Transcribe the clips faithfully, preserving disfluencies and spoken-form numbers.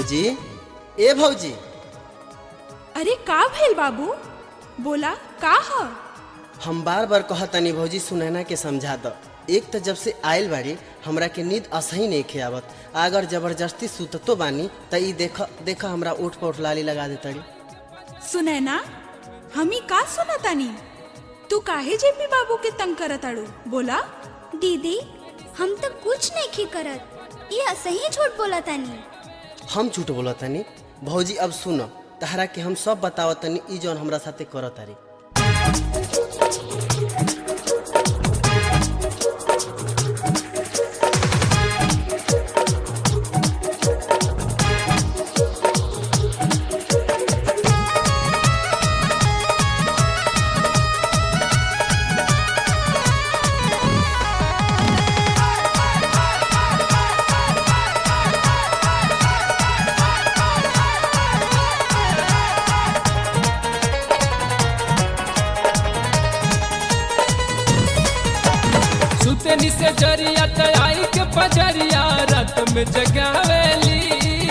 भौजी, ए भौजी। अरे का भेल बाबू, बोला का ह? हम बार बार कहतनी भौजी सुनैना के समझा द। एक तो जब से आयल बाड़ी हमरा के नींद असही नहीं खे आवत। अगर जबरदस्ती सुततो बानी त ई देख देख हमरा ओठ पर ओठ लाली लगा देतड़ी। सुनैना, हमी का सुनतानी? तू काहे जेपी बाबू के तंग करताड़ू? बोला। दीदी, हम तो कुछ नहीं की करत, ये सही झूठ बोला तानी। हम झूठ बोलतनी? भौजी अब सुन, तहरा के हम सब बतावतनी ई जौन हमरा साथे करतारी। सुतनी से जरिया तई के पजरिया रात में जगावेली।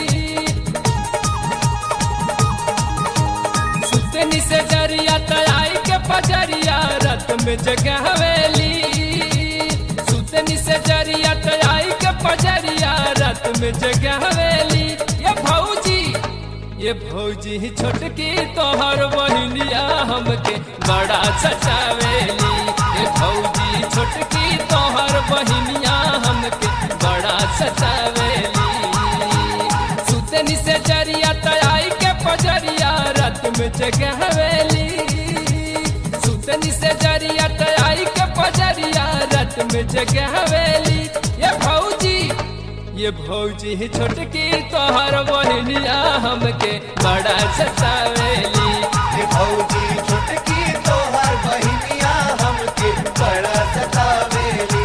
सुतनी से जरिया तई के पजरिया रात में जगावेली। सुतनी से जरिया तई के पजरिया रात में जगावेली। ये भौजी, ये भौजी छोटकी तोहर बहिनिया हमके बड़ा सचावेली। ये भौजी छोटकी तोहर बहिनिया हमके बड़ा सचावेली। सुतनी से जरिया तई के पजरिया रात में जगावेली। सुतनी से जरिया तई के पजरिया रात में जगावेली। ये भौजी, ये भौजी छोटकी तोहर बहिनिया हमके बड़ा सतावेली। ये भौजी छोटकी तोहर बहिनिया हमके बड़ा सतावेली।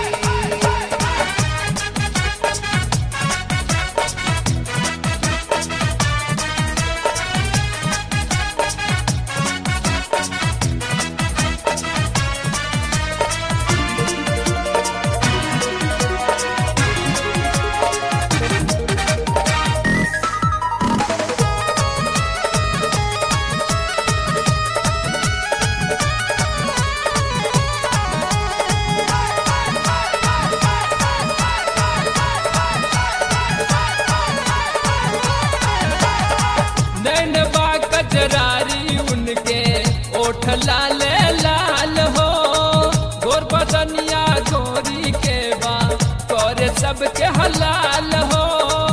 कजरारी उनके ओठ लाल लाल हो। गोर बदनिया गोरी के बा करे सबके हलाल हो।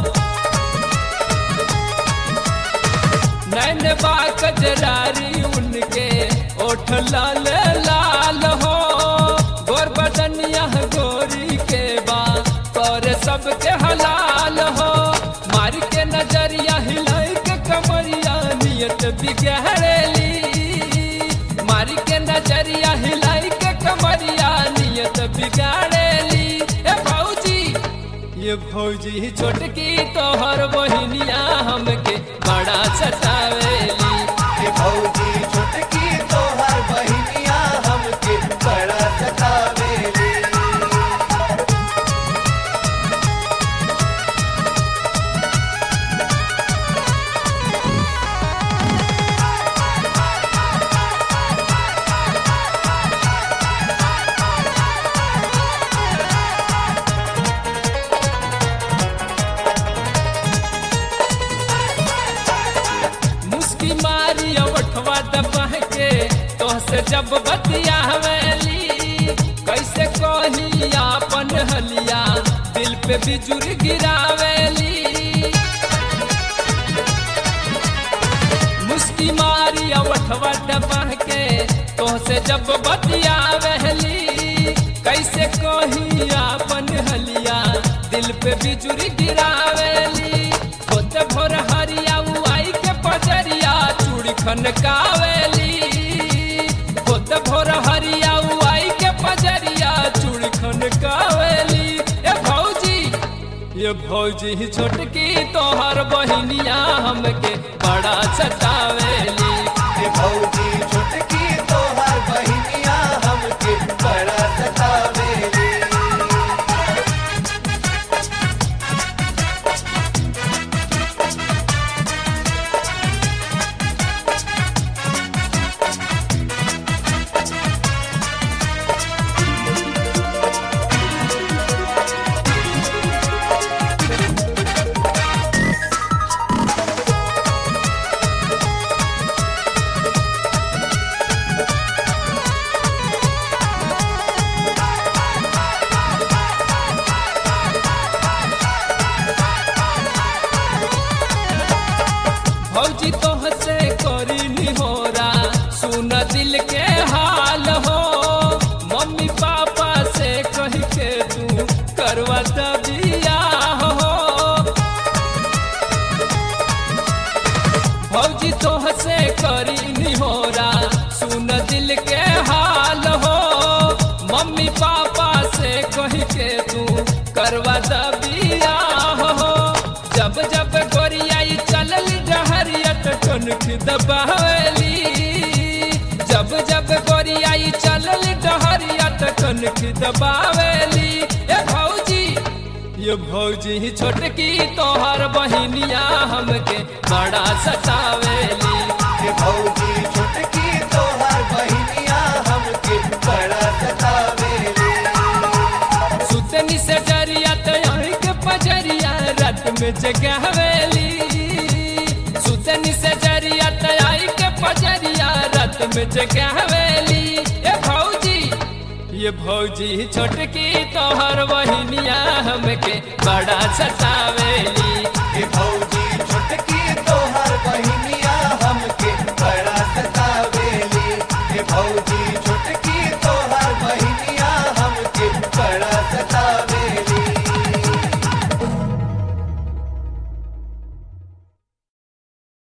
नैन बा कजरारी उनके ओठ लाल लाल हो। गोर बदनिया गोरी के बा करे सबके हलाल हो। मार के नजरिया हिलाई के कमरिया नियत बिगड़ेली। मारी के नजरिया हिलाई के कमरिया नियत बिगड़ेली। ए भौजी, ये भौजी छोटकी तोहर बहिनिया हमके बड़ा सतावेली। ये भौजी छोटकी तोहर बहिनिया हमके बड़ा सतावेली। मारी अवठवा दबह के तोहसे जब बतियावेली। कैसे कही आपन हलिया दिल पे बिजुर गिरावेली। मुस्की मारी अवठवा दबह के तोहसे जब बतियावेली। कैसे कही आपन हलिया दिल पे बिजुर गिरावेली। होते भोर हरिया आई के पजरिया चूड़ी खनकावेली। खुद भोर हरिया आई के पजरिया चूड़ी खनकावेली। ये भौजी, ये भौजी छोटकी तोहर बहिनिया हमके बड़ा सतावेली। ये भौजी छोटकी तोहर बहिनिया हमके बड़ा सतावेली। दबा दबिया हो। जब जब गोरियाई चलल डहरिया तो टनक दबावेली। जब जब गोरियाई चलल डहरिया तो टनक दबावेली। ए भौजी ये भौजी छोटकी तोहर बहिनिया हमके बड़ा सतावेली। ये भौजी छोटकी तोहर बहिनिया हमके बड़ा सतावेली। सुतनी से डरिया तो आई के पजरिया रात में जगावेली। सुतनी से डरिया तो आई के पजरिया रात में जगावेली। ए भौजी ये भौजी छोटकी तोहर बहिनिया हमके बड़ा सतावेली। ये भौजी